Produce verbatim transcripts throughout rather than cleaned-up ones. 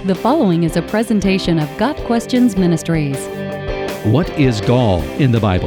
The following is a presentation of Got Questions Ministries. What is gall in the Bible?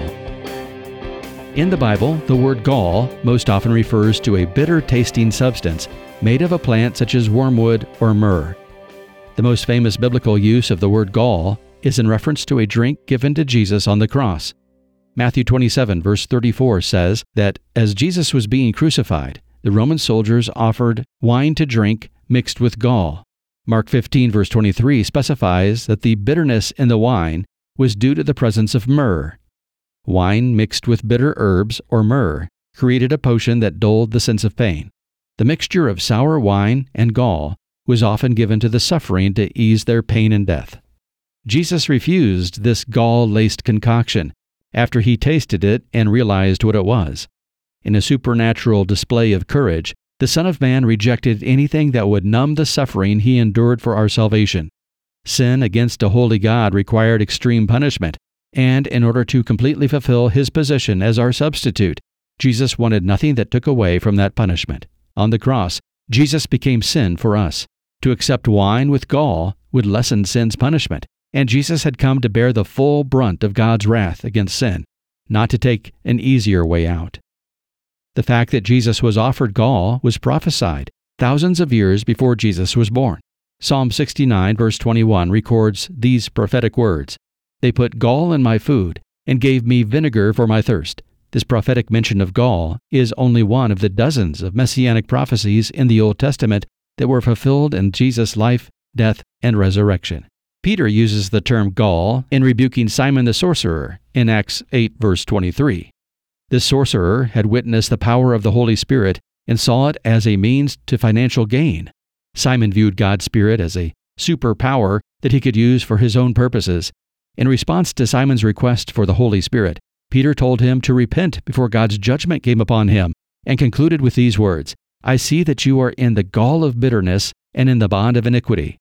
In the Bible, the word gall most often refers to a bitter-tasting substance made of a plant such as wormwood or myrrh. The most famous biblical use of the word gall is in reference to a drink given to Jesus on the cross. Matthew twenty-seven, verse thirty-four says that as Jesus was being crucified, the Roman soldiers offered wine to drink mixed with gall. Mark fifteen, verse twenty-three specifies that the bitterness in the wine was due to the presence of myrrh. Wine mixed with bitter herbs or myrrh created a potion that dulled the sense of pain. The mixture of sour wine and gall was often given to the suffering to ease their pain and death. Jesus refused this gall-laced concoction after he tasted it and realized what it was. In a supernatural display of courage, the Son of Man rejected anything that would numb the suffering he endured for our salvation. Sin against a holy God required extreme punishment, and in order to completely fulfill his position as our substitute, Jesus wanted nothing that took away from that punishment. On the cross, Jesus became sin for us. To accept wine with gall would lessen sin's punishment, and Jesus had come to bear the full brunt of God's wrath against sin, not to take an easier way out. The fact that Jesus was offered gall was prophesied thousands of years before Jesus was born. Psalm sixty-nine, verse twenty-one records these prophetic words, "They put gall in my food and gave me vinegar for my thirst." This prophetic mention of gall is only one of the dozens of messianic prophecies in the Old Testament that were fulfilled in Jesus' life, death, and resurrection. Peter uses the term gall in rebuking Simon the sorcerer in Acts eight, verse twenty-three. This sorcerer had witnessed the power of the Holy Spirit and saw it as a means to financial gain. Simon viewed God's Spirit as a superpower that he could use for his own purposes. In response to Simon's request for the Holy Spirit, Peter told him to repent before God's judgment came upon him, and concluded with these words, "I see that you are in the gall of bitterness and in the bond of iniquity."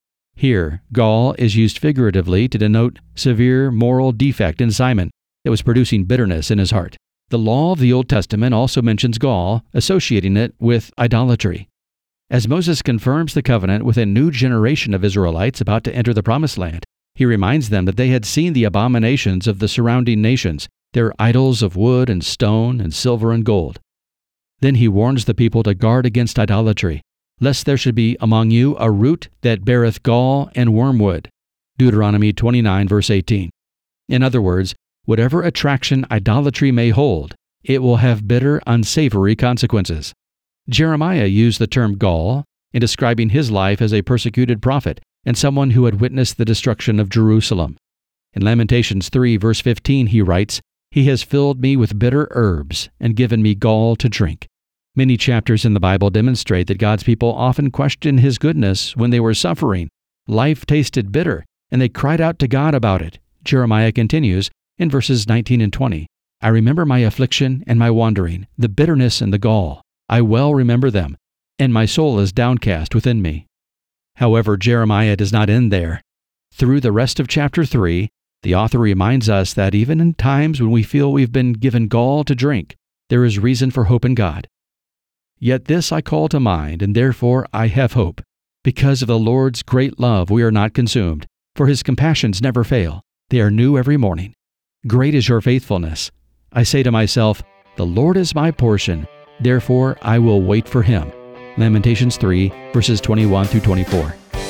Here, gall is used figuratively to denote severe moral defect in Simon that was producing bitterness in his heart. The law of the Old Testament also mentions gall, associating it with idolatry. As Moses confirms the covenant with a new generation of Israelites about to enter the Promised Land, he reminds them that they had seen the abominations of the surrounding nations, their idols of wood and stone and silver and gold. Then he warns the people to guard against idolatry, lest there should be among you a root that beareth gall and wormwood. Deuteronomy twenty-nine, verse eighteen. In other words, whatever attraction idolatry may hold, it will have bitter, unsavory consequences. Jeremiah used the term gall in describing his life as a persecuted prophet and someone who had witnessed the destruction of Jerusalem. In Lamentations three, verse fifteen, he writes, "He has filled me with bitter herbs and given me gall to drink." Many chapters in the Bible demonstrate that God's people often questioned his goodness when they were suffering. Life tasted bitter, and they cried out to God about it. Jeremiah continues in verses nineteen and twenty, "I remember my affliction and my wandering, the bitterness and the gall. I well remember them, and my soul is downcast within me." However, Jeremiah does not end there. Through the rest of chapter three, the author reminds us that even in times when we feel we've been given gall to drink, there is reason for hope in God. "Yet this I call to mind, and therefore I have hope. Because of the Lord's great love we are not consumed, for his compassions never fail. They are new every morning. Great is your faithfulness. I say to myself, the Lord is my portion, therefore I will wait for him." Lamentations three, verses twenty-one through twenty-four.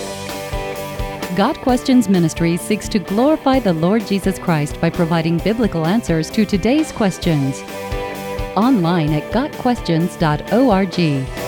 Got Questions Ministries seeks to glorify the Lord Jesus Christ by providing biblical answers to today's questions. Online at got questions dot org.